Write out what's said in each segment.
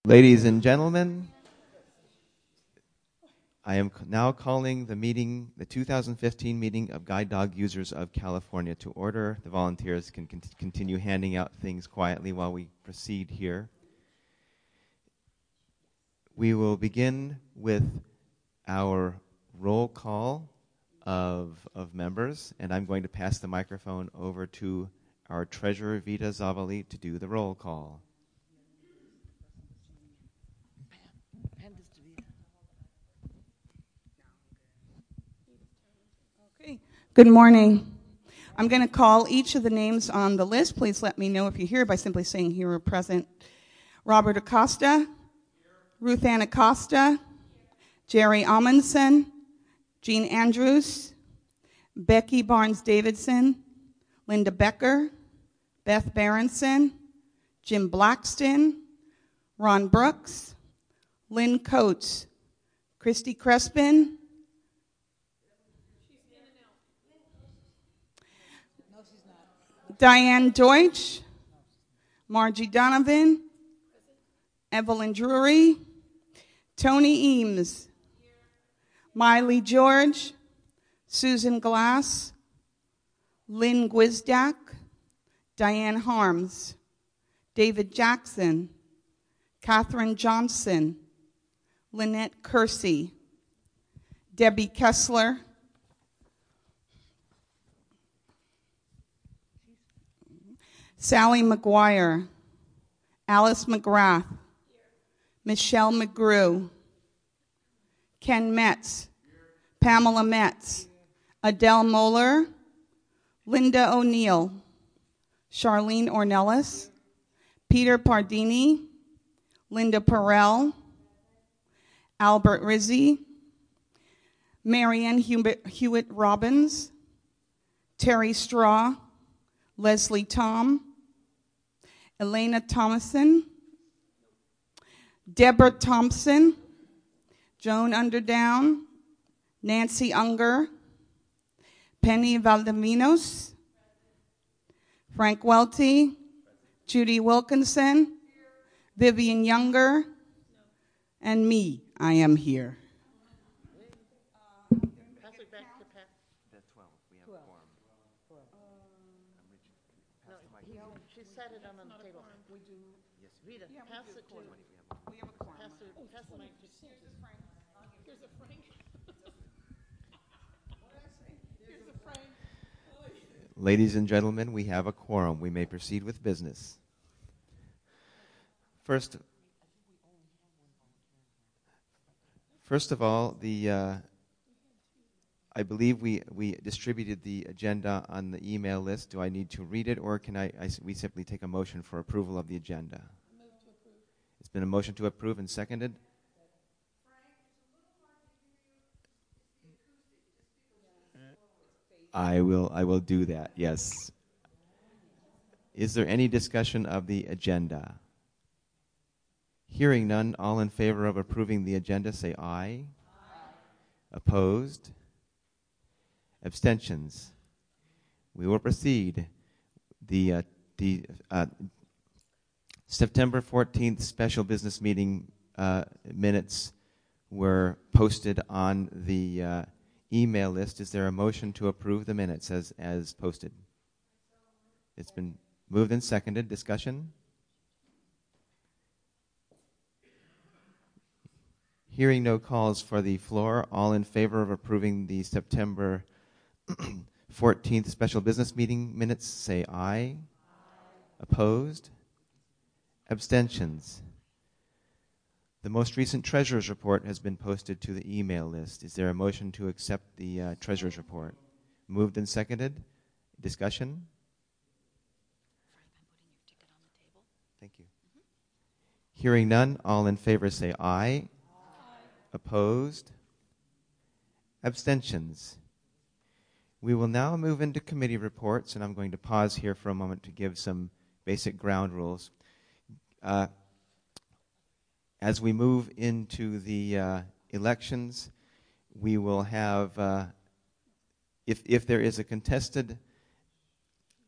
Ladies and gentlemen, I am now calling the 2015 meeting of Guide Dog Users of California to order. The volunteers can continue handing out things quietly while we proceed here. We will begin with our roll call of members, and I'm going to pass the microphone over to our treasurer, Vita Zavali, to do the roll call. Good morning. I'm going to call each of the names on the list. Please let me know if you're here by simply saying here or present. Robert Acosta, Ruth Ann Acosta, Jerry Amundsen, Jean Andrews, Becky Barnes-Davidson, Linda Becker, Beth Berenson, Jim Blackston, Ron Brooks, Lynn Coates, Christy Crespin, Diane Deutsch, Margie Donovan, Evelyn Drury, Tony Eames, Miley George, Susan Glass, Lynn Gwizdak, Diane Harms, David Jackson, Catherine Johnson, Lynette Kersey, Debbie Kessler, Sally McGuire, Alice McGrath, Michelle McGrew, Ken Metz, Pamela Metz, Adele Moeller, Linda O'Neill, Charlene Ornelas, Peter Pardini, Linda Perrell, Albert Rizzi, Marianne Hewitt Robbins, Terry Straw, Leslie Tom, Elena Thomason, Deborah Thompson, Joan Underdown, Nancy Unger, Penny Valdeminos, Frank Welty, Judy Wilkinson, Vivian Younger, and me. I am here. Pass it back to Pat. That's 12. We have 12. She sat it on the table. We do. Yes. Rita, Yeah, pass it to. We have a quorum. Pass the mic to. Here's a Frank. Here's a Frank. What did I say? Here's a Frank. Ladies and gentlemen, we have a quorum. We may proceed with business. First of all, I believe we distributed the agenda on the email list. Do I need to read it, or can we simply take a motion for approval of the agenda? Move to approve. It's been a motion to approve and seconded. I will do that, yes. Is there any discussion of the agenda? Hearing none, all in favor of approving the agenda say aye. Aye. Opposed? Abstentions? We will proceed. The September 14th special business meeting minutes were posted on the email list. Is there a motion to approve the minutes as posted? It's been moved and seconded. Discussion? Hearing no calls for the floor, all in favor of approving the September 14th special business meeting minutes say aye. Aye. Opposed? Abstentions? The most recent treasurer's report has been posted to the email list. Is there a motion to accept the treasurer's report? Moved and seconded. Discussion? Thank you. Hearing none, all in favor say aye. Opposed? Abstentions? We will now move into committee reports, and I'm going to pause here for a moment to give some basic ground rules. As we move into the elections, we will have, if there is a contested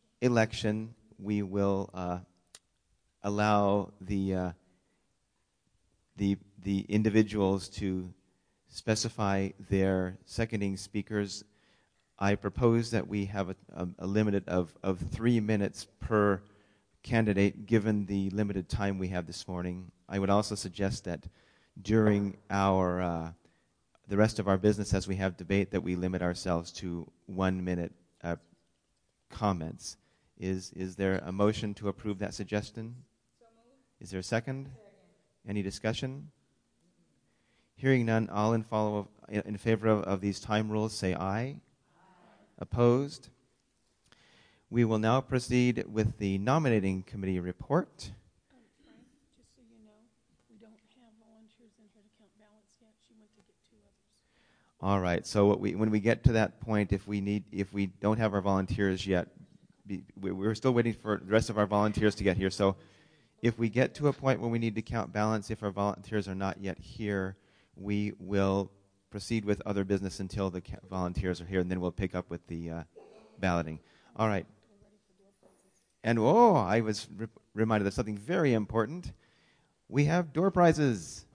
election, we will allow the the individuals to specify their seconding speakers. I propose that we have a limit of 3 minutes per candidate, given the limited time we have this morning. I would also suggest that during the rest of our business, as we have debate, that we limit ourselves to 1 minute comments. Is there a motion to approve that suggestion? So moved. Is there a second? Any discussion? Hearing none, all in favor of these time rules, say aye. Opposed? We will now proceed with the nominating committee report. Frank, just so you know, we don't have volunteers in here to count ballots yet. She went to get 2 others. All right. So when we get to that point, if we don't have our volunteers yet, we're still waiting for the rest of our volunteers to get here. So if we get to a point where we need to count ballots, if our volunteers are not yet here, we will proceed with other business until the volunteers are here, and then we'll pick up with the balloting. All right. And I was reminded of something very important. We have door prizes.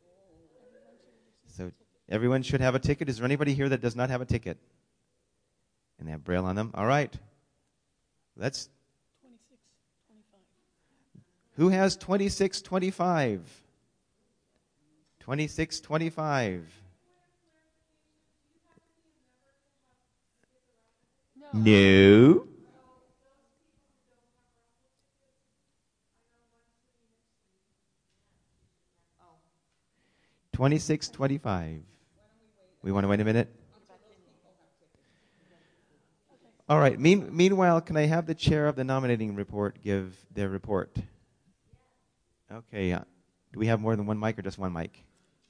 So everyone should have a ticket. Is there anybody here that does not have a ticket? And they have Braille on them? All right. Let's. 2625. Who has 2625? 2625. No. Oh. 2625. We want to wait a minute? All right. Meanwhile, can I have the chair of the nominating report give their report? Okay. Do we have more than one mic or just one mic?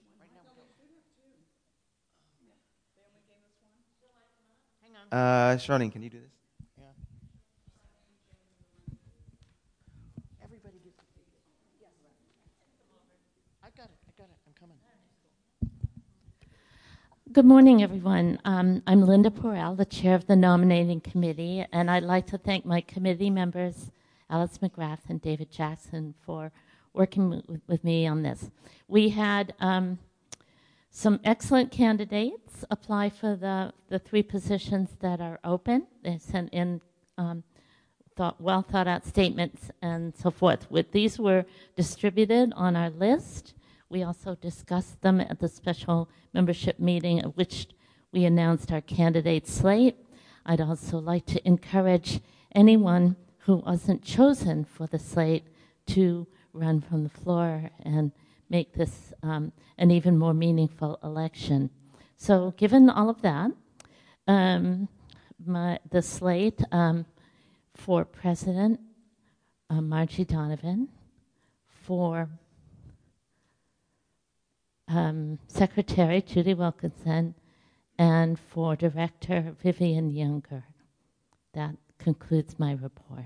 Hang on. Charlene, can you do this? Yeah. Everybody gets a ticket. Yes. I got it. I'm coming. Good morning, everyone. I'm Linda Porrell, the chair of the nominating committee, and I'd like to thank my committee members, Alice McGrath and David Jackson, for working with me on this. We had some excellent candidates apply for the 3 positions that are open. They sent in well thought out statements and so forth. These were distributed on our list. We also discussed them at the special membership meeting at which we announced our candidate slate. I'd also like to encourage anyone who wasn't chosen for the slate to run from the floor and make this an even more meaningful election. So given all of that, the slate for President, Margie Donovan, for Secretary Judy Wilkinson, and for Director Vivian Younger. That concludes my report.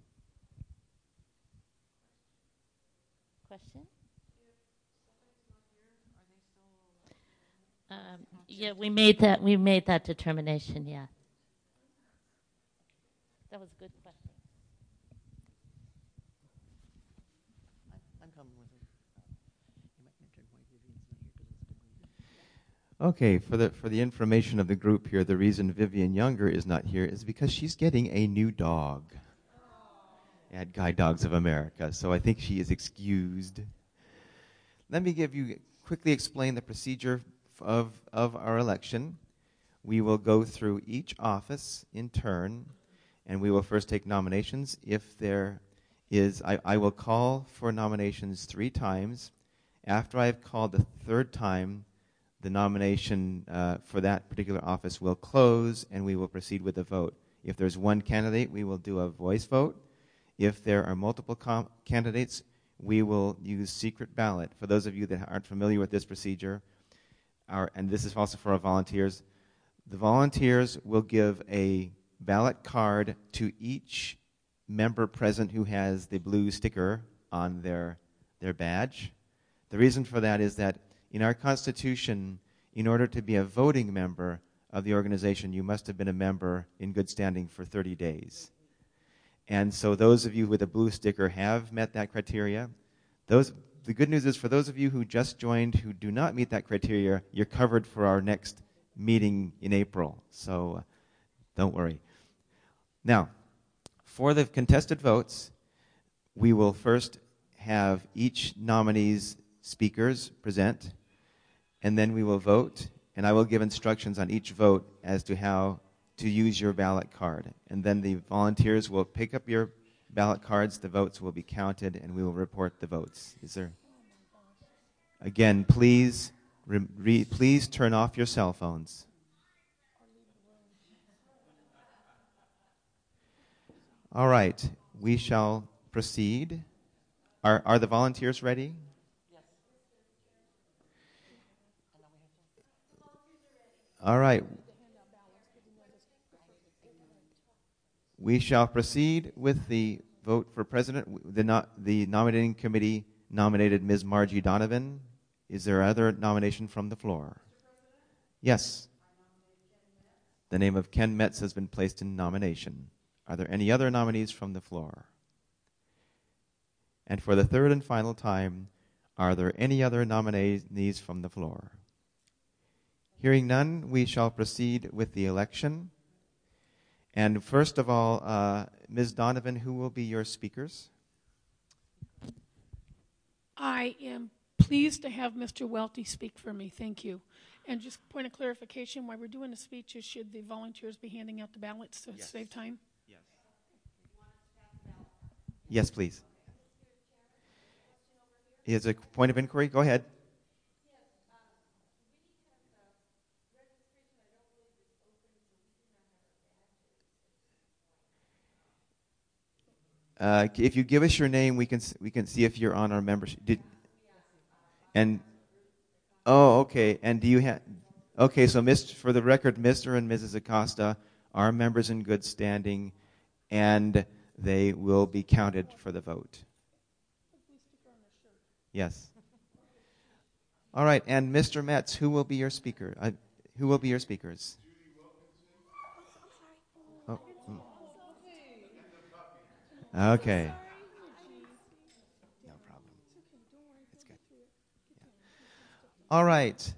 Question? Yeah, we made that determination. Yeah, that was a good question. I'm coming with her. You might mention why Vivian's not here because it's Okay, for the information of the group here, the reason Vivian Younger is not here is because she's getting a new dog at Guide Dogs of America, so I think she is excused. Let me quickly explain the procedure of our election. We will go through each office in turn, and we will first take nominations. If there is, I will call for nominations 3 times. After I've called the 3rd time, the nomination for that particular office will close, and we will proceed with the vote. If there's one candidate, we will do a voice vote. If there are multiple candidates, we will use secret ballot. For those of you that aren't familiar with this procedure, and this is also for our volunteers, the volunteers will give a ballot card to each member present who has the blue sticker on their badge. The reason for that is that in our Constitution, in order to be a voting member of the organization, you must have been a member in good standing for 30 days. And so those of you with a blue sticker have met that criteria. Those the good news is for those of you who just joined who do not meet that criteria, you're covered for our next meeting in April. So don't worry. Now, for the contested votes, we will first have each nominee's speakers present, and then we will vote, and I will give instructions on each vote as to how to use your ballot card. And then the volunteers will pick up your ballot cards, the votes will be counted, and we will report the votes. Is there? Again, please turn off your cell phones. All right, we shall proceed. Are the volunteers ready? Yes. All right. We shall proceed with the vote for president. The nominating committee nominated Ms. Margie Donovan. Is there other nomination from the floor? Yes. The name of Ken Metz has been placed in nomination. Are there any other nominees from the floor? And for the third and final time, are there any other nominees from the floor? Hearing none, we shall proceed with the election. And first of all, Ms. Donovan, who will be your speakers? I am pleased to have Mr. Welty speak for me. Thank you. And just point of clarification, while we're doing the speeches, should the volunteers be handing out the ballots to save time? Yes. Yes, please. Is a point of inquiry? Go ahead. If you give us your name, we can see if you're on our membership. Okay. And do you have? Okay, so for the record, Mr. and Mrs. Acosta are members in good standing, and they will be counted for the vote. Yes. All right, and Mr. Metz, who will be your speaker? Who will be your speakers? Oh. Okay. No problem. It's good. Yeah. All right.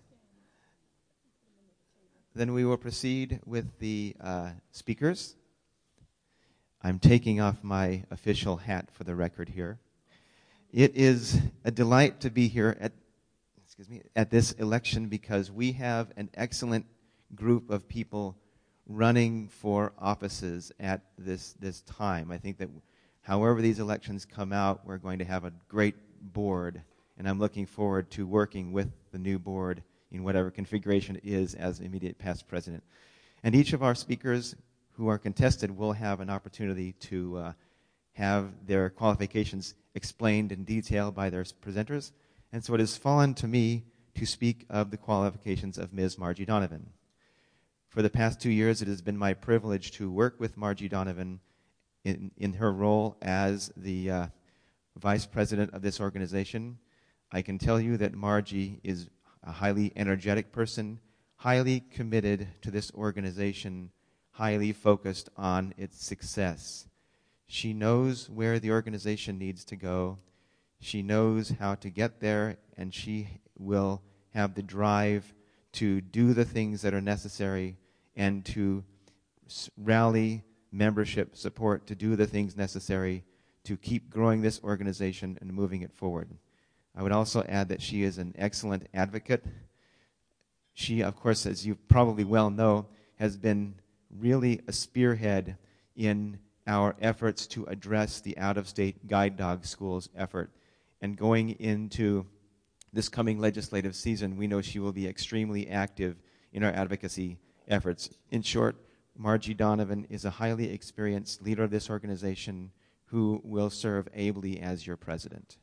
Then we will proceed with the speakers. I'm taking off my official hat for the record here. It is a delight to be here at this election because we have an excellent group of people running for offices at this time. I think that however these elections come out, we're going to have a great board, and I'm looking forward to working with the new board in whatever configuration it is as immediate past president. And each of our speakers who are contested will have an opportunity to have their qualifications explained in detail by their presenters. And so it has fallen to me to speak of the qualifications of Ms. Margie Donovan. For the past 2 years, it has been my privilege to work with Margie Donovan in her role as the vice president of this organization. I can tell you that Margie is a highly energetic person, highly committed to this organization, highly focused on its success. She knows where the organization needs to go. She knows how to get there, and she will have the drive to do the things that are necessary and to rally membership support to do the things necessary to keep growing this organization and moving it forward. I would also add that she is an excellent advocate. She, of course, as you probably well know, has been really a spearhead in our efforts to address the out-of-state guide dog schools effort. And going into this coming legislative season, we know she will be extremely active in our advocacy efforts. In short, Margie Donovan is a highly experienced leader of this organization who will serve ably as your president.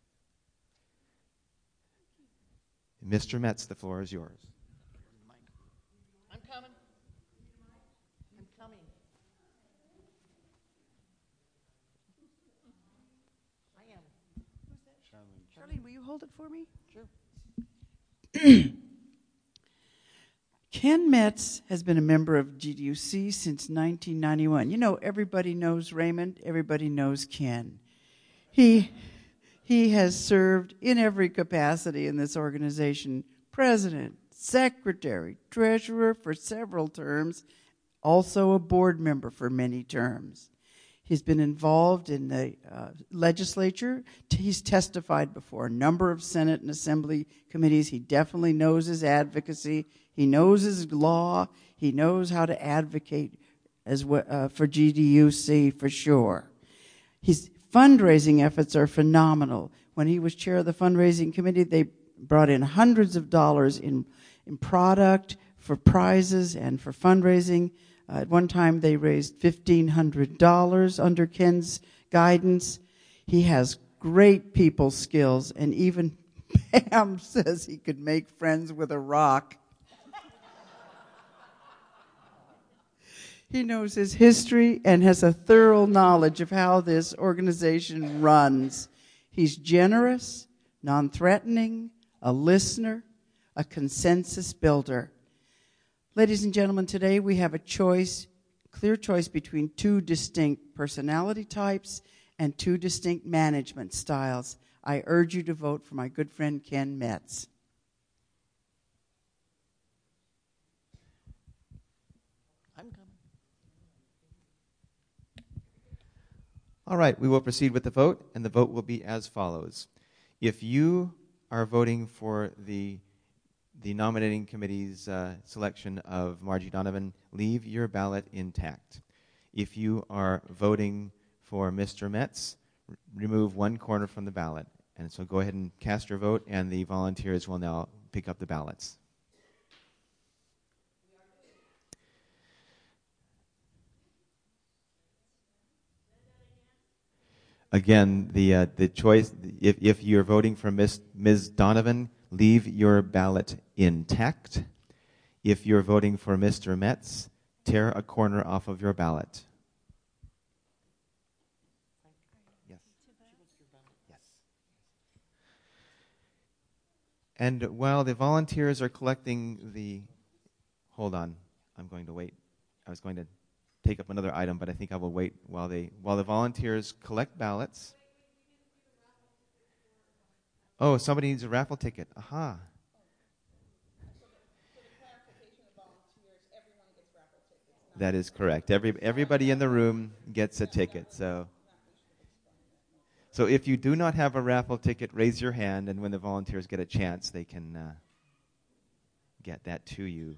Mr. Metz, the floor is yours. I'm coming. I'm coming. I am. Who's that? Charlene, will you hold it for me? Sure. Ken Metz has been a member of GDUC since 1991. You know, everybody knows Raymond. Everybody knows Ken. He He has served in every capacity in this organization: president, secretary, treasurer for several terms, also a board member for many terms. He's been involved in the legislature. He's testified before a number of Senate and Assembly committees. He definitely knows his advocacy. He knows his law. He knows how to advocate for GDUC for sure. His fundraising efforts are phenomenal. When he was chair of the fundraising committee, they brought in hundreds of dollars in product, for prizes, and for fundraising. At one time, they raised $1,500 under Ken's guidance. He has great people skills, and even Pam says he could make friends with a rock. He knows his history and has a thorough knowledge of how this organization runs. He's generous, non-threatening, a listener, a consensus builder. Ladies and gentlemen, today we have a clear choice between two distinct personality types and two distinct management styles. I urge you to vote for my good friend Ken Metz. I'm coming. All right, we will proceed with the vote, and the vote will be as follows. If you are voting for the nominating committee's selection of Margie Donovan, leave your ballot intact. If you are voting for Mr. Metz, remove one corner from the ballot. And so go ahead and cast your vote, and the volunteers will now pick up the ballots. Again, the choice, if you're voting for Ms. Donovan, leave your ballot intact. If you're voting for Mr. Metz, tear a corner off of your ballot. Yes. Yes. And while the volunteers are collecting the... Hold on. I'm going to wait. I was going to take up another item, but I think I will wait while the volunteers collect ballots. Oh, somebody needs a raffle ticket. Aha. That is correct. Everybody in the room gets a ticket. So if you do not have a raffle ticket, raise your hand, and when the volunteers get a chance, they can get that to you.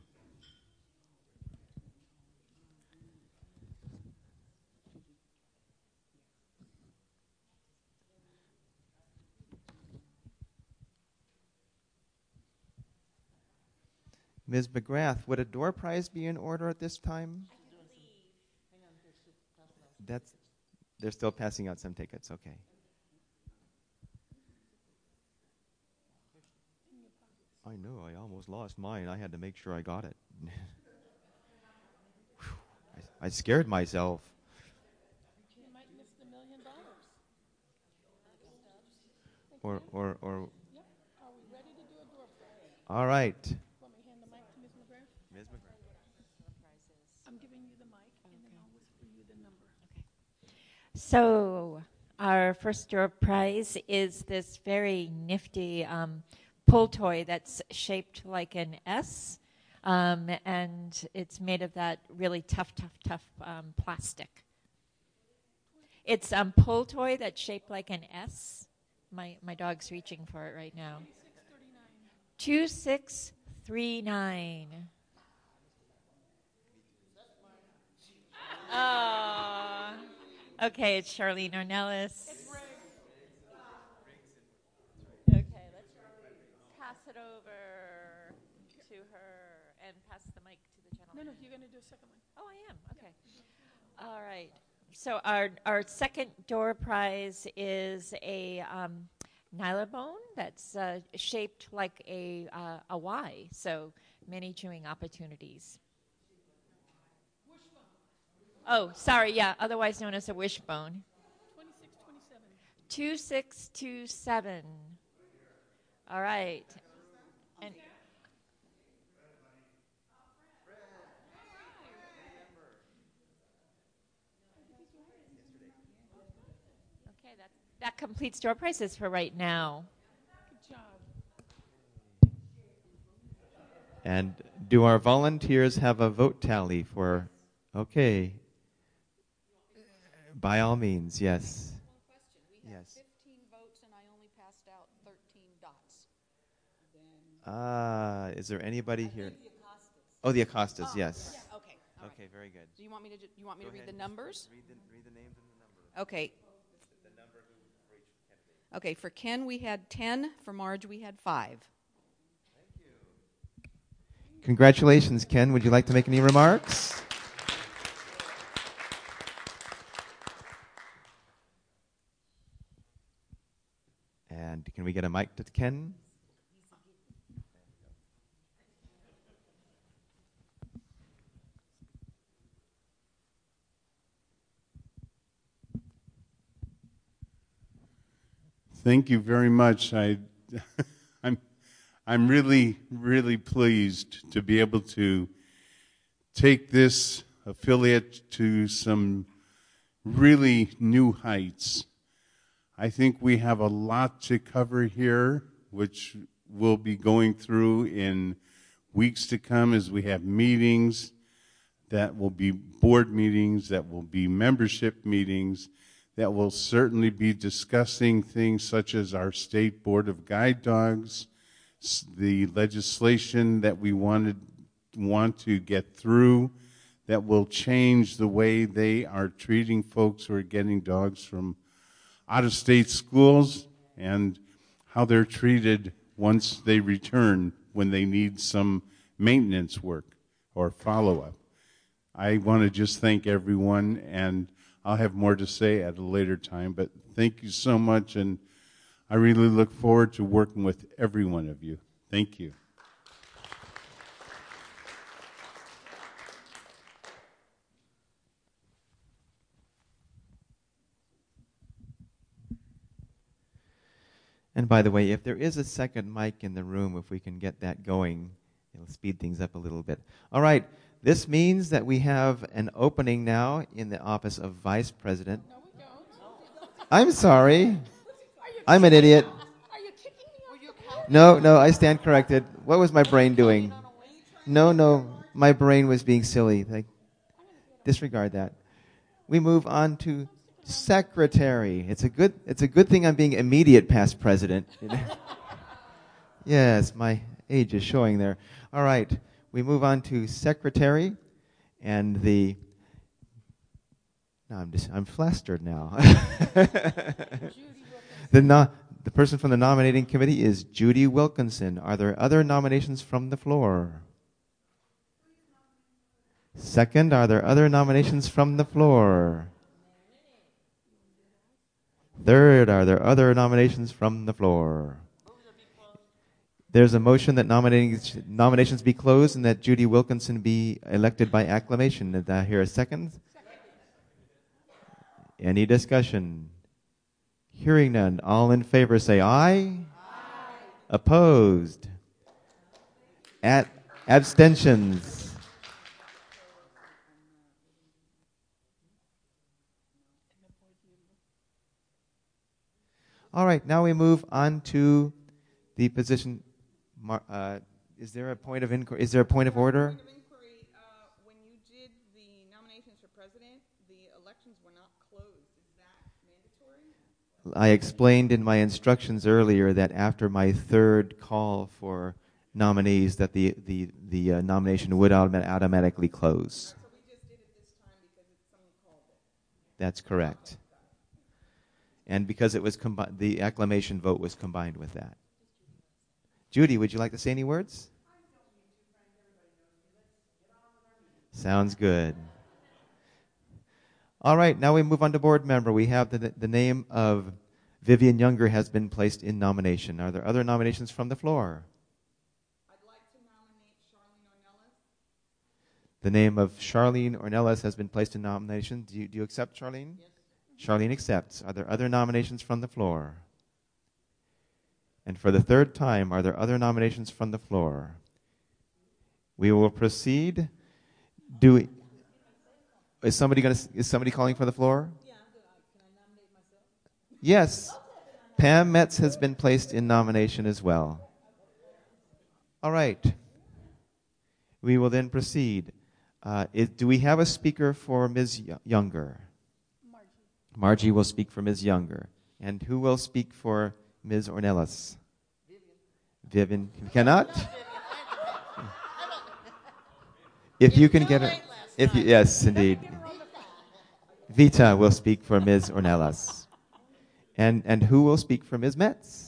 Ms. McGrath, would a door prize be in order at this time? They're still passing out some tickets. Okay. I know. I almost lost mine. I had to make sure I got it. I scared myself. You might miss the $1 million. Or. Yep. Are we ready to do a door prize? All right. Want me to hand the mic to Ms. McGrath? Ms. McGrath. I'm giving you the mic, and then I'll whisper you the number. So our first door prize is this very nifty pull toy that's shaped like an S, and it's made of that really tough plastic. It's a pull toy that's shaped like an S. My dog's reaching for it right now. 2639. Oh. Okay, it's Charlene Ornelas. Okay, let's pass it over to her and pass the mic to the gentleman. No, you're going to do a second one. Oh, I am. Okay. All right. So our second door prize is a nylabone that's shaped like a Y, so many chewing opportunities. Oh, sorry, yeah, otherwise known as a wishbone. 2627. All right. And okay, That completes door prizes for right now. Good job. And do our volunteers have a vote tally for? Okay. By all means, yes. We had Yes. 15 votes and I only passed out 13 dots. Is there anybody here? Oh, the Acostas, yes. Yeah, okay. All right. Okay, very good. Do you want me to you want me Go to read ahead. the numbers? Read the names and the number. Okay. Okay, for Ken we had 10, for Marge we had 5. Congratulations, Ken. Would you like to make any remarks? And can we get a mic to Ken? Thank you very much. I'm really pleased to be able to take this affiliate to some really new heights. I think we have a lot to cover here, which we'll be going through in weeks to come as we have meetings that will be board meetings, that will be membership meetings, that will certainly be discussing things such as our state board of guide dogs, the legislation that we want to get through that will change the way they are treating folks who are getting dogs from out-of-state schools and how they're treated once they return when they need some maintenance work or follow-up. I want to just thank everyone, and I'll have more to say at a later time, but thank you so much, and I really look forward to working with every one of you. Thank you. And by the way, if there is a second mic in the room, if we can get that going, it'll speed things up a little bit. All right, this means that we have an opening now in the office of Vice President. No, we don't. I'm sorry. Are you I'm an idiot. Are you kicking me off? No, I stand corrected. What was my brain doing? No, my brain was being silly. Like, disregard that. We move on to secretary. It's a good thing I'm being immediate past president. Yes, my age is showing there. All right, we move on to secretary, and I'm flustered now. The person from the nominating committee is Judy Wilkinson. Are there other nominations from the floor? Second, are there other nominations from the floor? Third, are there other nominations from the floor? There's a motion that nominations be closed and that Judy Wilkinson be elected by acclamation. Did I hear a second? Any discussion? Hearing none. All in favor say aye. Aye. Opposed? Abstentions? All right, now we move on to the position. Is there a point of inquiry? Is there a point of order? Point of inquiry. When you did the nominations for president, the elections were not closed. Is that mandatory? I explained in my instructions earlier that after my third call for nominees, that the nomination would automatically close. So we just did it this time because someone called it. That's correct. And because it was the acclamation vote was combined with that. Judy, would you like to say any words? Sounds good. All right, now we move on to board member. We have the name of Vivian Younger has been placed in nomination. Are there other nominations from the floor? I'd like to nominate Charlene Ornelas. The name of Charlene Ornelas has been placed in nomination. Do you accept, Charlene? Yes. Charlene accepts. Are there other nominations from the floor? And for the third time, are there other nominations from the floor? We will proceed. Is somebody calling for the floor? Yeah, can I nominate myself? Yes, Pam Metz has been placed in nomination as well. All right. We will then proceed. Do we have a speaker for Ms. Younger? Margie will speak for Ms. Younger. And who will speak for Ms. Ornelas? Vivian. Cannot? If you can get her. Yes, indeed. Vita will speak for Ms. Ornelas. And who will speak for Ms. Metz?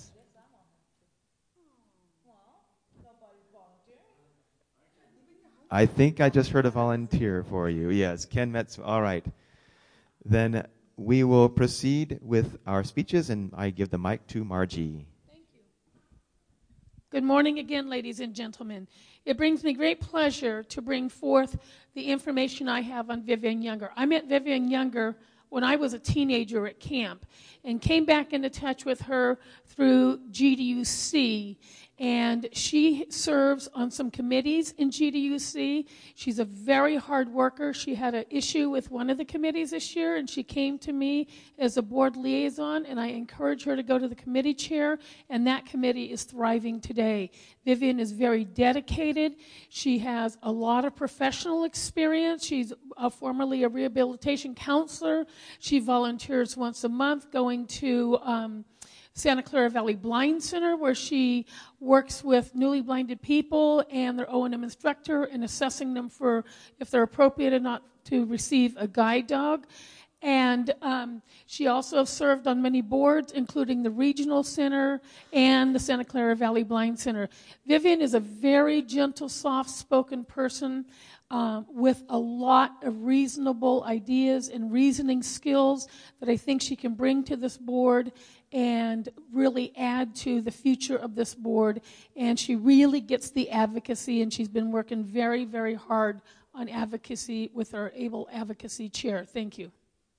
I think I just heard a volunteer for you. Yes, Ken Metz. All right. Then we will proceed with our speeches, and I give the mic to Margie. Thank you. Good morning again, ladies and gentlemen. It brings me great pleasure to bring forth the information I have on Vivian Younger. I met Vivian Younger when I was a teenager at camp and came back into touch with her through GDUC. And she serves on some committees in GDUC. She's a very hard worker. She had an issue with one of the committees this year, and she came to me as a board liaison, and I encouraged her to go to the committee chair, and that committee is thriving today. Vivian is very dedicated. She has a lot of professional experience. She's formerly a rehabilitation counselor. She volunteers once a month going to Santa Clara Valley Blind Center, where she works with newly blinded people and their O&M instructor and assessing them for if they're appropriate or not to receive a guide dog. And she also has served on many boards, including the Regional Center and the Santa Clara Valley Blind Center. Vivian is a very gentle, soft-spoken person with a lot of reasonable ideas and reasoning skills that I think she can bring to this board and really add to the future of this board. And she really gets the advocacy, and she's been working very, very hard on advocacy with our ABLE Advocacy Chair. Thank you.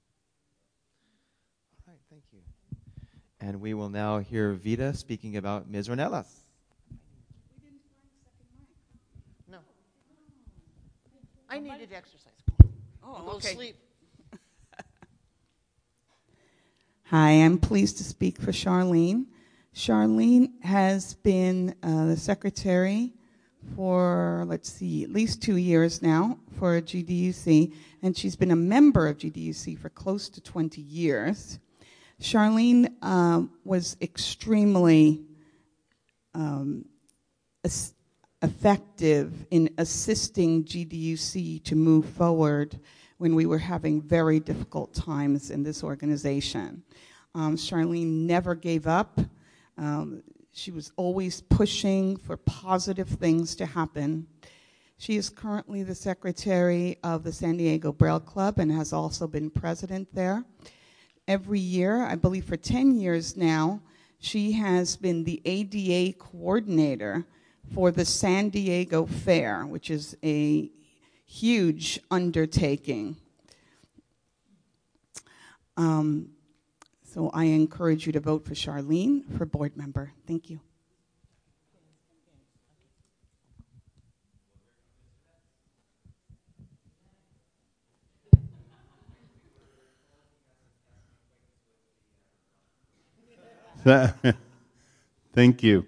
All right, thank you. And we will now hear Vita speaking about Ms. Ornelas. No. I needed exercise. Oh, Go okay. sleep. Hi, I'm pleased to speak for Charlene. Charlene has been the secretary for, at least 2 years now for GDUC, and she's been a member of GDUC for close to 20 years. Charlene was extremely effective in assisting GDUC to move forward when we were having very difficult times in this organization. Charlene never gave up. She was always pushing for positive things to happen. She is currently the secretary of the San Diego Braille Club and has also been president there. Every year, I believe for 10 years now, she has been the ADA coordinator for the San Diego Fair, which is a huge undertaking. So I encourage you to vote for Charlene for board member. Thank you. Thank you.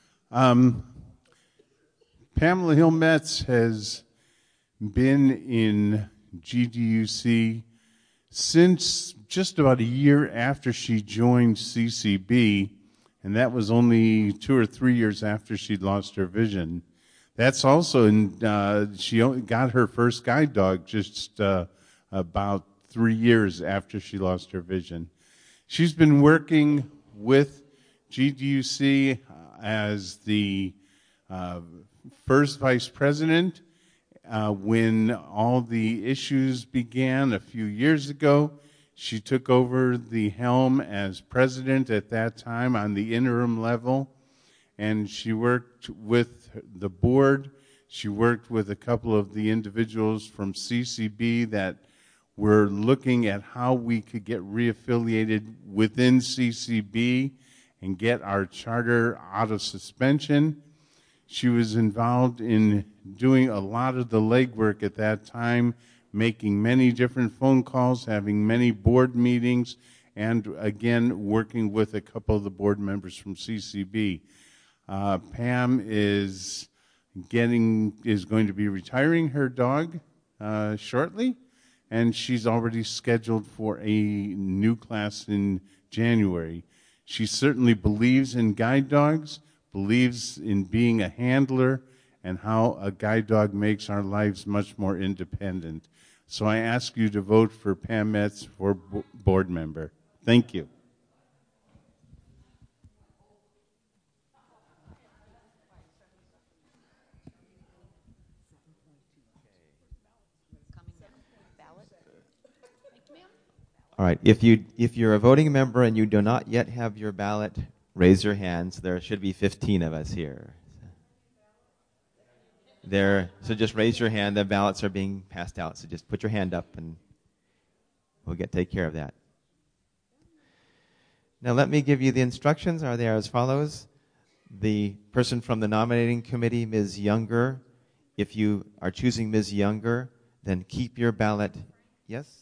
Pamela Hill Metz has been in GDUC since just about a year after she joined CCB, and that was only 2 or 3 years after she'd lost her vision. That's also she got her first guide dog just about 3 years after she lost her vision. She's been working with GDUC as the first vice president when all the issues began a few years ago. She took over the helm as president at that time on the interim level, and she worked with the board. She worked with a couple of the individuals from CCB that were looking at how we could get reaffiliated within CCB and get our charter out of suspension. She was involved in doing a lot of the legwork at that time, making many different phone calls, having many board meetings, and again, working with a couple of the board members from CCB. Pam is going to be retiring her dog shortly, and she's already scheduled for a new class in January. She certainly believes in guide dogs, believes in being a handler, and how a guide dog makes our lives much more independent. So I ask you to vote for Pam Metz for board member. Thank you. All right. If you're a voting member and you do not yet have your ballot, raise your hands. There should be 15 of us here. So just raise your hand. The ballots are being passed out. So just put your hand up and we'll take care of that. Now let me give you the instructions. They are as follows. The person from the nominating committee, Ms. Younger, if you are choosing Ms. Younger, then keep your ballot. Yes?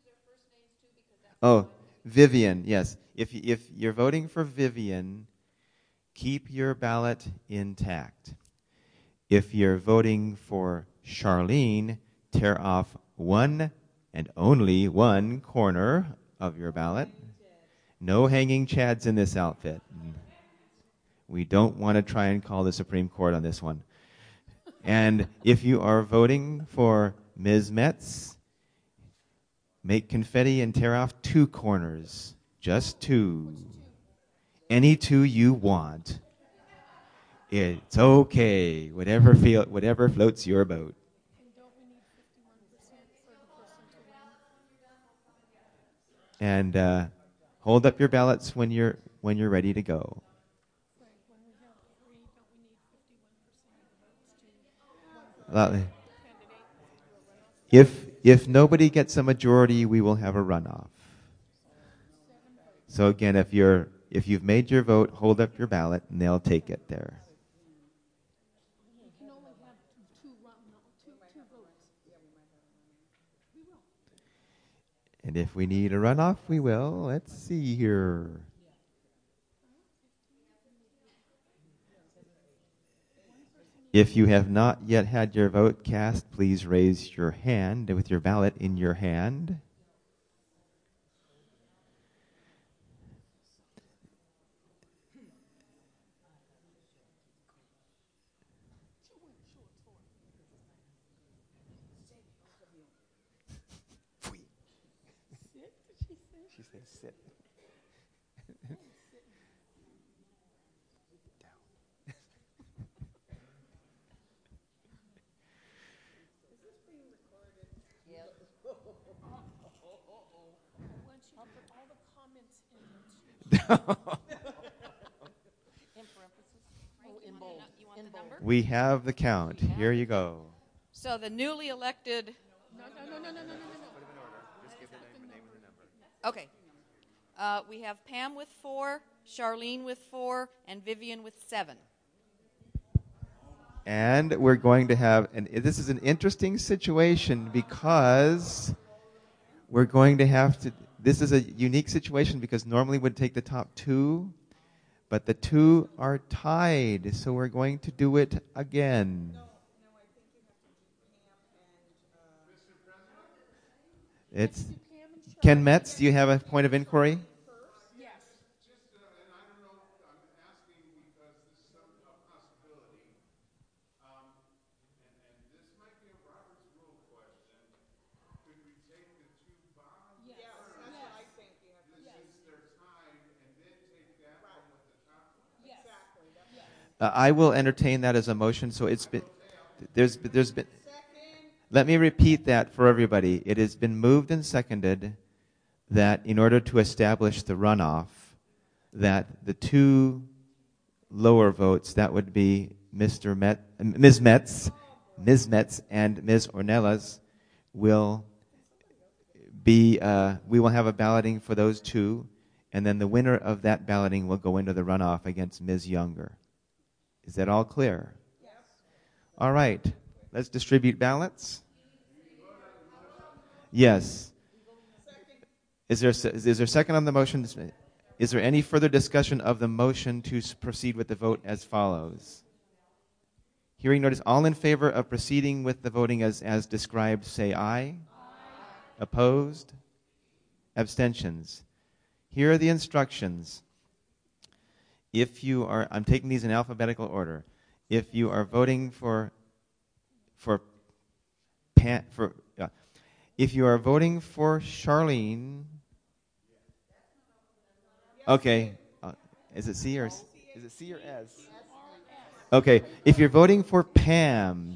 Oh, Vivian, yes. If you're voting for Vivian, keep your ballot intact. If you're voting for Charlene, tear off one and only one corner of your ballot. No hanging chads in this outfit. We don't want to try and call the Supreme Court on this one. And if you are voting for Ms. Metz, make confetti and tear off two corners. Just two. Any two you want. It's okay. Whatever floats your boat. And hold up your ballots when you're ready to go. If nobody gets a majority, we will have a runoff. So again, if you've made your vote, hold up your ballot, and they'll take it there. And if we need a runoff, we will. Let's see here. If you have not yet had your vote cast, please raise your hand with your ballot in your hand. She said sit. We have the count. Here you go. So the newly elected. No. Okay. We have Pam with 4, Charlene with 4, and Vivian with 7. And we're going to have, and this is an interesting situation because we're going to have to, this is a unique situation because normally we'd take the top two, but the two are tied, so we're going to do it again. It's Ken Metz, do you have a point of inquiry? Yes. And I don't know, I'm asking because this is a possibility. And this might be a Robert's Rule question. Could we take the two bottom? Yes. That's what I think. Since they're tied, and then take that one with the top one? Yes. Exactly. I will entertain that as a motion. So it's been, there's been. Let me repeat that for everybody. It has been moved and seconded that in order to establish the runoff, that the two lower votes, that would be Ms. Metz and Ms. Ornelas, will be, we will have a balloting for those two, and then the winner of that balloting will go into the runoff against Ms. Younger. Is that all clear? Yes. All right. Let's distribute ballots. Yes. Is there a second on the motion? Is there any further discussion of the motion to proceed with the vote as follows? Hearing notice, all in favor of proceeding with the voting as described, say aye. Aye. Opposed? Abstentions? Here are the instructions. If you are, I'm taking these in alphabetical order. If you are voting if you are voting for Charlene, okay, is it C or S? Is it C or S? Okay, if you're voting for Pam,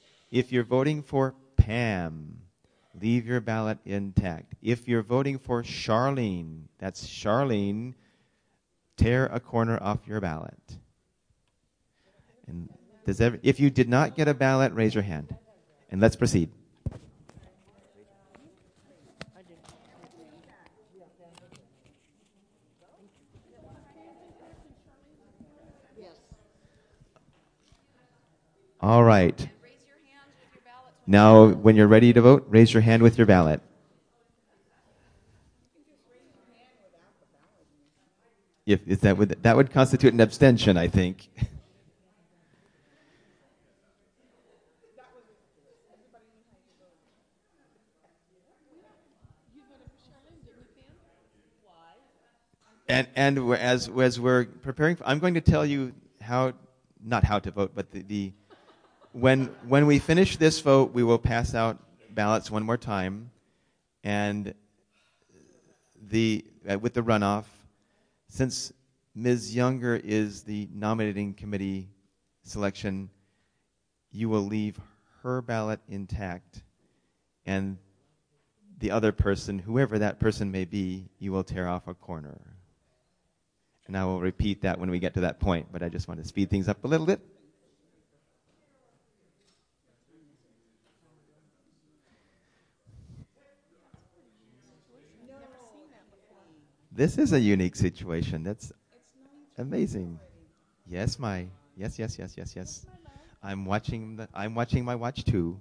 leave your ballot intact. If you're voting for Charlene, that's Charlene, tear a corner off your ballot. And if you did not get a ballot, raise your hand. And let's proceed. All right. Now, when you're ready to vote, raise your hand with your ballot. If that would constitute an abstention, I think. And as we're preparing, I'm going to tell you not how to vote, but when we finish this vote, we will pass out ballots one more time, and with the runoff, since Ms. Younger is the nominating committee selection, you will leave her ballot intact, and the other person, whoever that person may be, you will tear off a corner. And I will repeat that when we get to that point, but I just want to speed things up a little bit. This is a unique situation. That's amazing. Yes. I'm watching my watch too.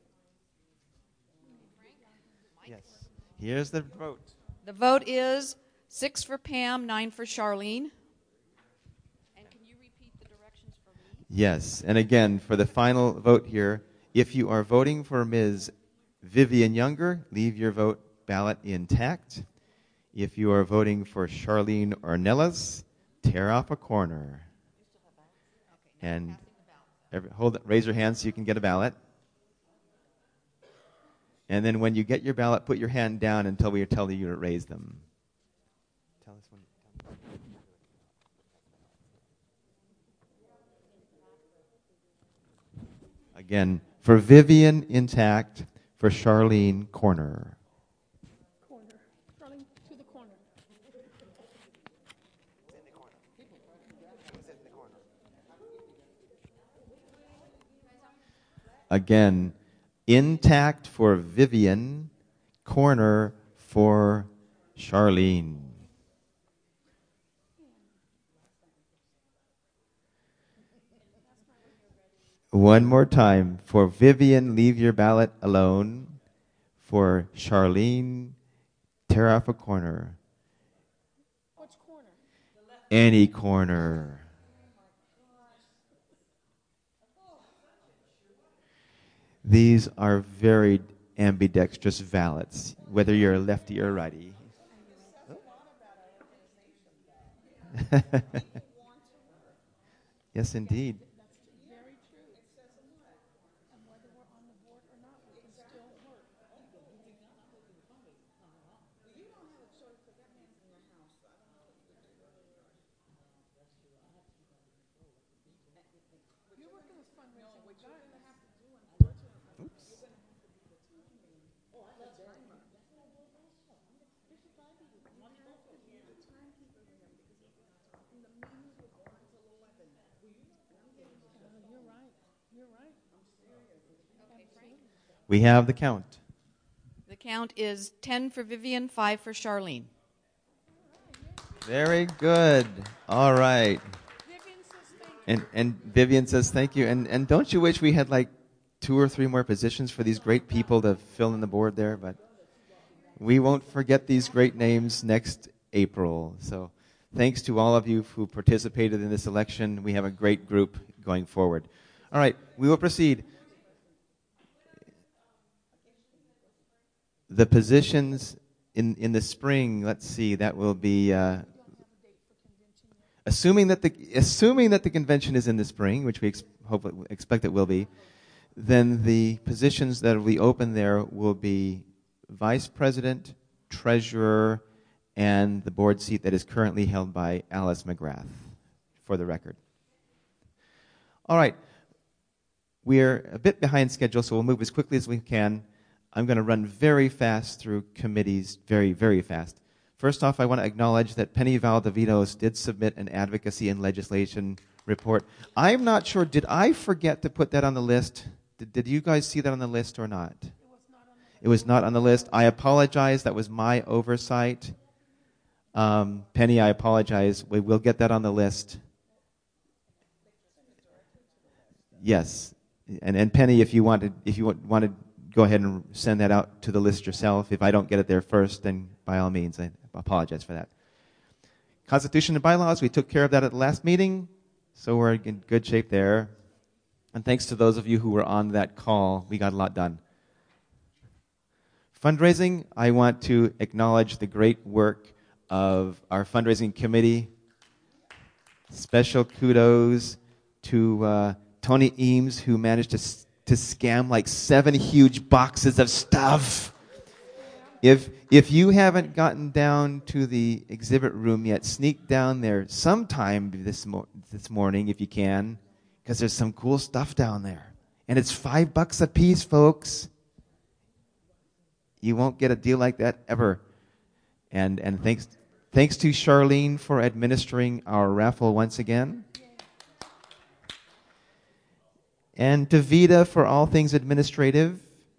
Yes. Here's the vote. The vote is 6 for Pam, 9 for Charlene. And can you repeat the directions for me? Yes. And again, for the final vote here, if you are voting for Ms. Vivian Younger, leave your vote ballot intact. If you are voting for Charlene Ornelas, tear off a corner. And raise your hand so you can get a ballot. And then when you get your ballot, put your hand down until we tell you to raise them. Tell us when. Again, for Vivian, intact. For Charlene, corner. Charlene, to the corner. Again, intact for Vivian, corner for Charlene. One more time. For Vivian, leave your ballot alone. For Charlene, tear off a corner. Which corner? Any corner. These are very ambidextrous ballots, whether you're a lefty or righty. Yes, indeed. Very true. It says a lot. And whether we're on the board or not, we can still work. You don't have a choice because that man's in your house. So I don't know what you can do. You're working with fundraising. What you're going to have to do, unfortunately, you're going to have to be the timer. Oh, I love timer. You're right. I'm serious. Okay, Frank? We have the count. The count is 10 for Vivian, 5 for Charlene. Very good. All right. Vivian says thank you. And Vivian says thank you. And don't you wish we had like 2 or 3 more positions for these great people to fill in the board there? But We won't forget these great names next April. So thanks to all of you who participated in this election. We have a great group going forward. All right, we will proceed. The positions in the spring, let's see, that will be assuming that the convention is in the spring, which we expect it will be, then the positions that will be open there will be vice president, treasurer, and the board seat that is currently held by Alice McGrath, for the record. All right. We're a bit behind schedule, so we'll move as quickly as we can. I'm going to run very fast through committees, very, very fast. First off, I want to acknowledge that Penny Valdovinos did submit an advocacy and legislation report. I'm not sure, did I forget to put that on the list? Did you guys see that on the list or not? It was not on the list. I apologize. That was my oversight. Penny, I apologize. We will get that on the list. Yes. And Penny, if you want to go ahead and send that out to the list yourself. If I don't get it there first, then by all means, I apologize for that. Constitution and bylaws, we took care of that at the last meeting, so we're in good shape there. And thanks to those of you who were on that call, we got a lot done. Fundraising, I want to acknowledge the great work of our fundraising committee. Special kudos to Tony Eames, who managed to scam like 7 huge boxes of stuff. If you haven't gotten down to the exhibit room yet, sneak down there sometime this morning if you can, because there's some cool stuff down there. And it's $5 a piece, folks. You won't get a deal like that ever. And thanks to Charlene for administering our raffle once again. And to Vida for all things administrative.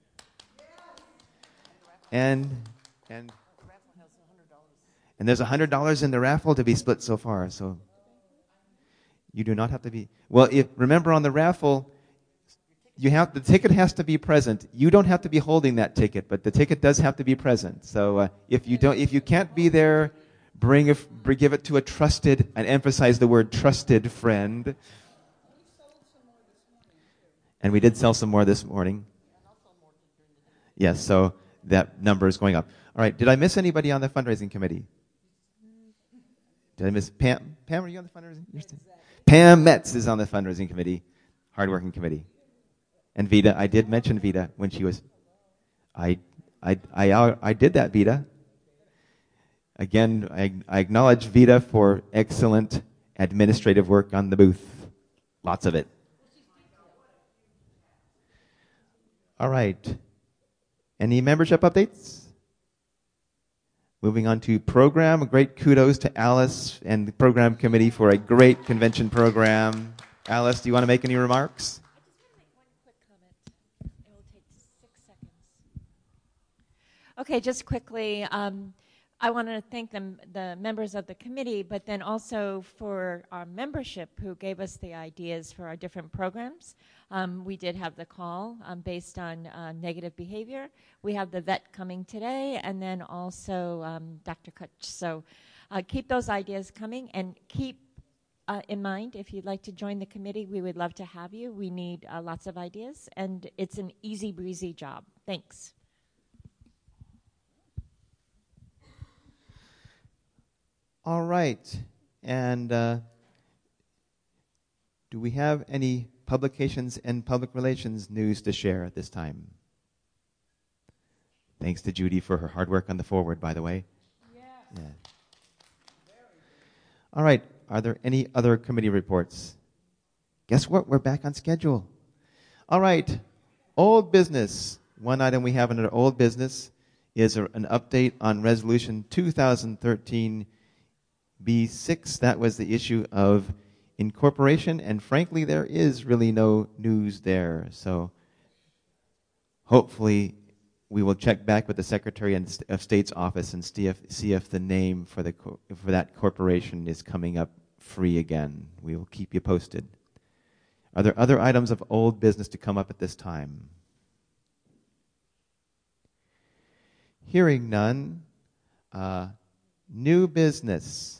And there's $100 in the raffle to be split so far. So you do not have to be. Well, remember on the raffle, the ticket has to be present. You don't have to be holding that ticket, but the ticket does have to be present. So if you can't be there, give it to a trusted, and emphasize the word trusted friend. And we did sell some more this morning. Yes, so that number is going up. All right, did I miss anybody on the fundraising committee? Did I miss Pam? Pam, are you on the fundraising? Pam Metz is on the fundraising committee, hardworking committee. And Vida, I did mention Vida when she was. I did that, Vida. Again, I acknowledge Vida for excellent administrative work on the booth. Lots of it. All right. Any membership updates? Moving on to program. A great kudos to Alice and the program committee for a great convention program. Alice, do you want to make any remarks? Okay, just quickly, I want to thank the members of the committee, but then also for our membership who gave us the ideas for our different programs. We did have the call based on negative behavior. We have the vet coming today, and then also Dr. Kutch. So keep those ideas coming, and keep in mind, if you'd like to join the committee, we would love to have you. We need lots of ideas, and it's an easy breezy job. Thanks. All right. And do we have any publications and public relations news to share at this time? Thanks to Judy for her hard work on the forward, by the way. Yes. Yeah. All right. Are there any other committee reports? Guess what? We're back on schedule. All right. Old business. One item we have under old business is an update on Resolution 2013 B6, that was the issue of incorporation, and frankly, there is really no news there. So hopefully we will check back with the Secretary of State's office and see if the name for that corporation is coming up free again. We will keep you posted. Are there other items of old business to come up at this time? Hearing none. New business.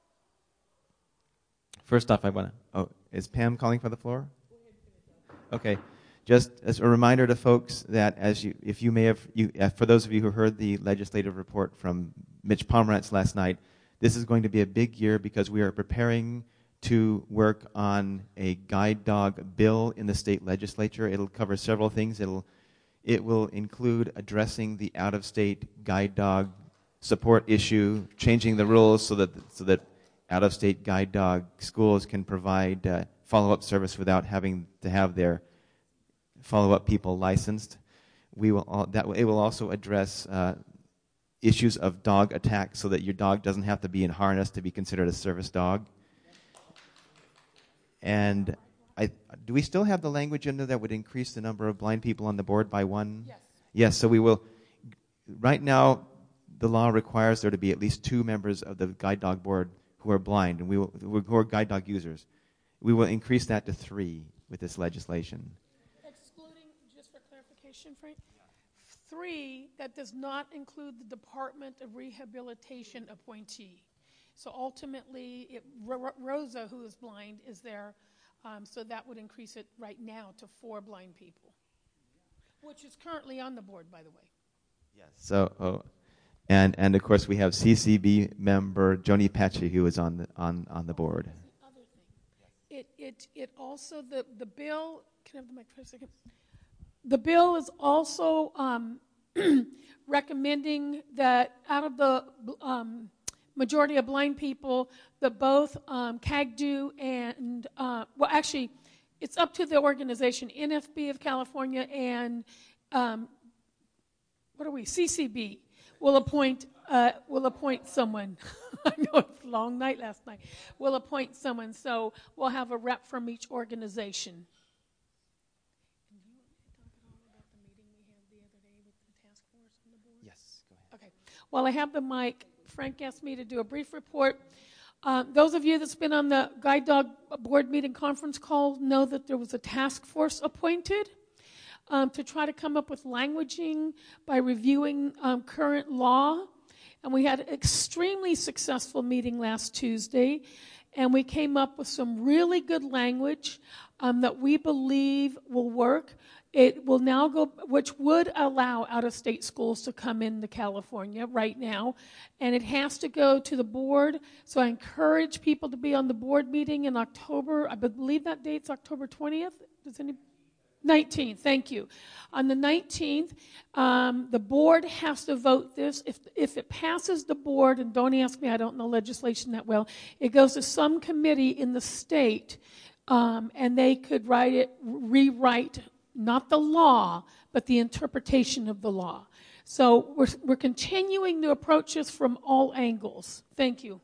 First off, is Pam calling for the floor? Okay. Just as a reminder to folks that for those of you who heard the legislative report from Mitch Pomerantz last night, this is going to be a big year because we are preparing to work on a guide dog bill in the state legislature. It'll cover several things. It will include addressing the out-of-state guide dog support issue, changing the rules so that out-of-state guide dog schools can provide follow-up service without having to have their follow-up people licensed. It will also address issues of dog attacks so that your dog doesn't have to be in harness to be considered a service dog. And do we still have the language in there that would increase the number of blind people on the board by one? Yes. Yes, so we will. Right now, the law requires there to be at least 2 members of the guide dog board who are blind, and who are guide dog users. We will increase that to 3 with this legislation. Excluding, just for clarification, Frank, 3, that does not include the Department of Rehabilitation appointee. So ultimately, Rosa, who is blind, is there. So that would increase it right now to 4 blind people, which is currently on the board, by the way. Yes. So, and of course we have CCB member Joni Pachi, who is on the board. The other thing, it also the bill. Can I have the mic for a second? The bill is also recommending that out of the majority of blind people, that both CAGDU and, actually, it's up to the organization, NFB of California and, CCB will appoint someone. I know it's a long night last night. Will appoint someone, so we'll have a rep from each organization. And do you want to talk at all about the meeting we had the other day with the task force on the board? Yes, go ahead. Okay. While I have the mic, Frank asked me to do a brief report. Those of you that's been on the Guide Dog Board meeting conference call know that there was a task force appointed to try to come up with languaging by reviewing current law. And we had an extremely successful meeting last Tuesday, and we came up with some really good language that we believe will work. It will now go, which would allow out-of-state schools to come into California right now, and it has to go to the board. So I encourage people to be on the board meeting in October. I believe that date's October 20th. 19th, thank you. On the 19th, the board has to vote this. If it passes the board, and don't ask me, I don't know legislation that well, it goes to some committee in the state, and they could rewrite not the law, but the interpretation of the law. So we're continuing to approach this from all angles. Thank you.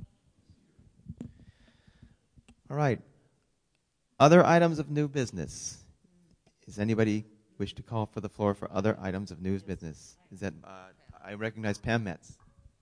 All right. Other items of new business. Does anybody wish to call for the floor for other items of news business? Is that I recognize Pam Metz.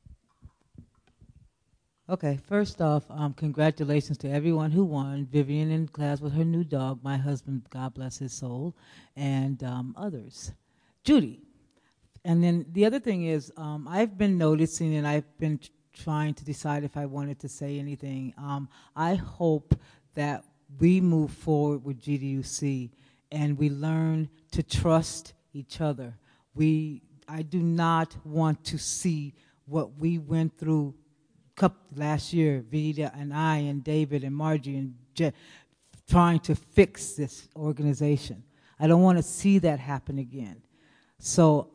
Okay, first off, congratulations to everyone who won. Vivian in class with her new dog, my husband, God bless his soul, and others. Judy. And then the other thing is, I've been noticing, and I've been trying to decide if I wanted to say anything. I hope that we move forward with GDUC and we learn to trust each other. I do not want to see what we went through last year, Vida and I and David and Margie and Jet, trying to fix this organization. I don't want to see that happen again. So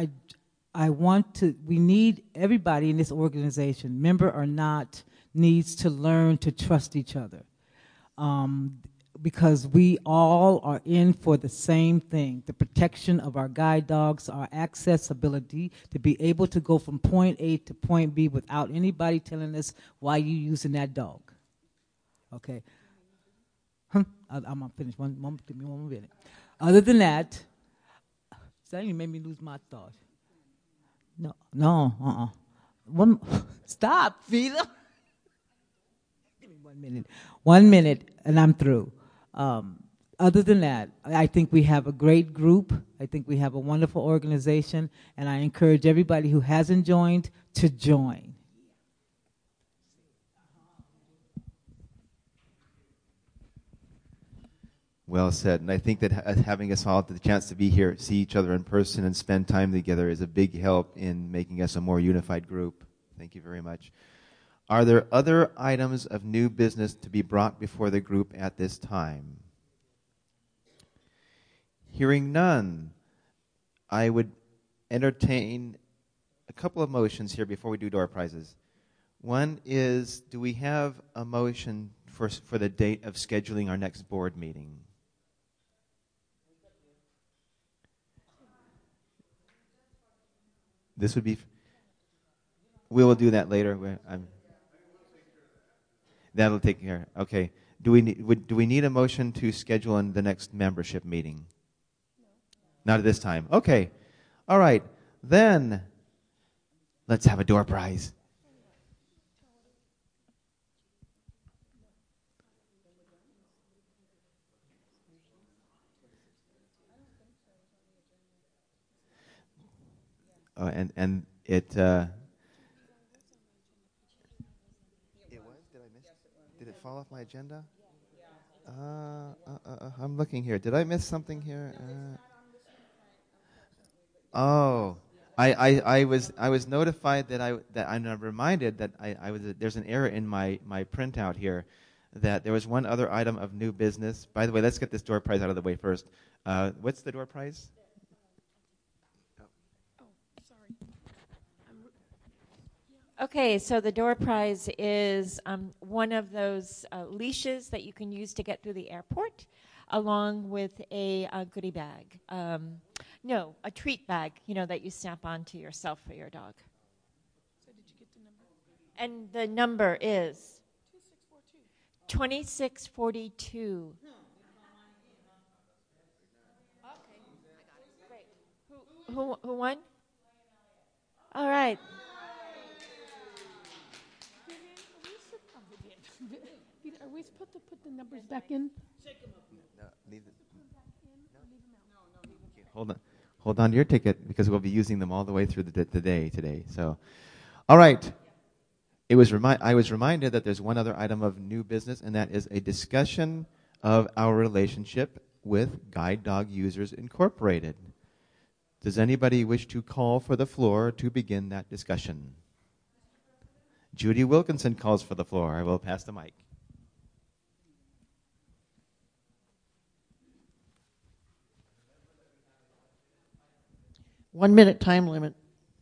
we need everybody in this organization, member or not, needs to learn to trust each other. Because we all are in for the same thing, the protection of our guide dogs, our accessibility to be able to go from point A to point B without anybody telling us why you're using that dog. Okay. I'm going to finish. Give me one minute. Other than that, you made me lose my thought. Stop, Vida. Give me 1 minute. 1 minute, and I'm through. other than that, I think we have a great group. I think we have a wonderful organization, and I encourage everybody who hasn't joined to join. Well said. And I think that having us all the chance to be here, see each other in person, and spend time together is a big help in making us a more unified group. Thank you very much. Are there other items of new business to be brought before the group at this time? Hearing none, I would entertain a couple of motions here before we do door prizes. One is, do we have a motion for the date of scheduling our next board meeting? This would be... We will do that later. That'll take care. Okay. Do we need a motion to schedule in the next membership meeting? No. Not at this time. Okay. All right. Then let's have a door prize. Oh, and it. It was? Did I miss? Did it fall off my agenda? I'm looking here. Did I miss something here? Oh, I was notified that I'm reminded that there's an error in my printout here, that there was one other item of new business. By the way, let's get this door prize out of the way first. What's the door prize? Okay, so the door prize is one of those leashes that you can use to get through the airport, along with a goodie bag. No, a treat bag, that you snap onto yourself for your dog. So did you get the number? And the number is 2642. Okay, I got it. Great. Who won? All right. Are we supposed to put the numbers back in? No, leave it. No. Hold on to your ticket, because we'll be using them all the way through the day today. So, all right. I was reminded that there's one other item of new business, and that is a discussion of our relationship with Guide Dog Users Incorporated. Does anybody wish to call for the floor to begin that discussion? Judy Wilkinson calls for the floor. I will pass the mic. One-minute time limit.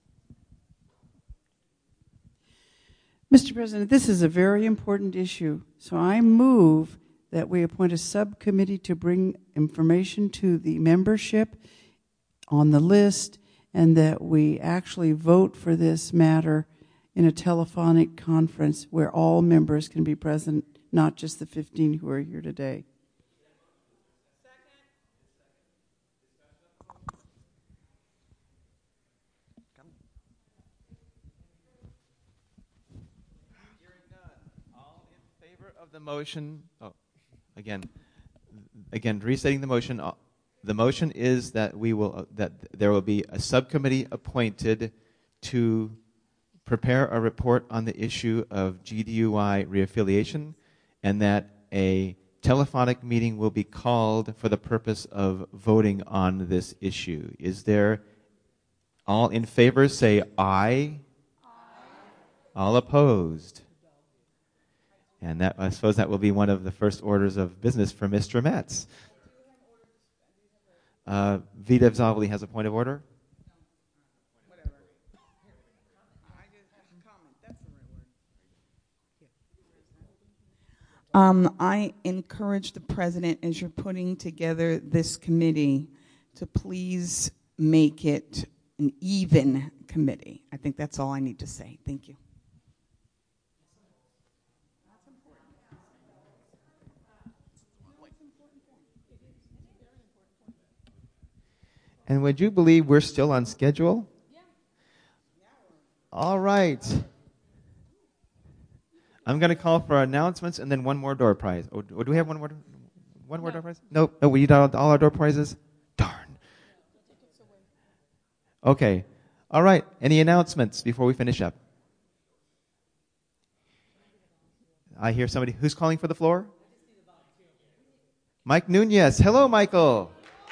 Mr. President, this is a very important issue, so I move that we appoint a subcommittee to bring information to the membership on the list, and that we actually vote for this matter in a telephonic conference where all members can be present, not just the 15 who are here today. The motion. Again, restating the motion. The motion is that that there will be a subcommittee appointed to prepare a report on the issue of GDUI reaffiliation, and that a telephonic meeting will be called for the purpose of voting on this issue. Is there all in favor? Say aye. Aye. All opposed? And I suppose that will be one of the first orders of business for Mr. Metz. Vida Zavoli has a point of order. I encourage the president, as you're putting together this committee, to please make it an even committee. I think that's all I need to say. Thank you. And would you believe we're still on schedule? Yeah. All right. I'm going to call for announcements and then one more door prize. Or do we have one more? One more door prize? No, we need all our door prizes? Darn. Okay. All right. Any announcements before we finish up? I hear somebody. Who's calling for the floor? Mike Nunez. Hello, Michael.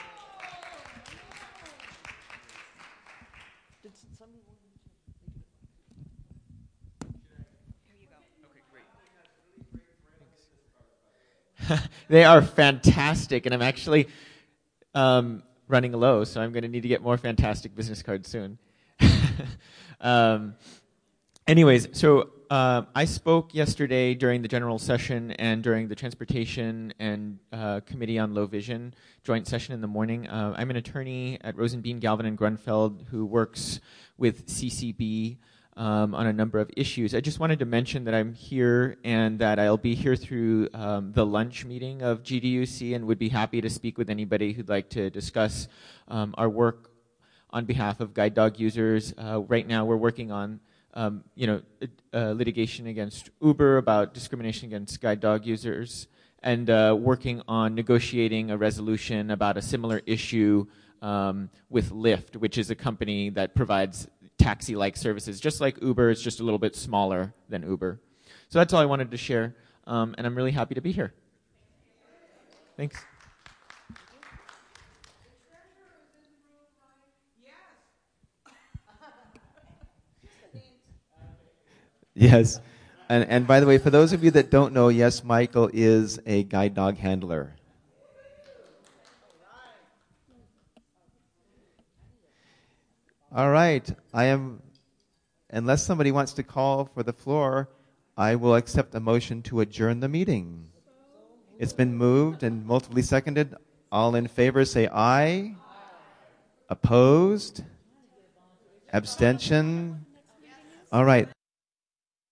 They are fantastic, and I'm actually running low, so I'm going to need to get more fantastic business cards soon. Anyways, so I spoke yesterday during the general session and during the Transportation and Committee on Low Vision joint session in the morning. I'm an attorney at Rosenbein, Galvin, and Grunfeld who works with CCB on a number of issues. I just wanted to mention that I'm here and that I'll be here through the lunch meeting of GDUC and would be happy to speak with anybody who'd like to discuss our work on behalf of guide dog users. Right now we're working on litigation against Uber about discrimination against guide dog users and working on negotiating a resolution about a similar issue with Lyft, which is a company that provides taxi-like services, just like Uber. It's just a little bit smaller than Uber. So that's all I wanted to share, and I'm really happy to be here. Thanks. Yes. And by the way, for those of you that don't know, yes, Michael is a guide dog handler. All right. Unless somebody wants to call for the floor, I will accept a motion to adjourn the meeting. It's been moved and multiply seconded. All in favor say aye. Opposed? Abstention? All right.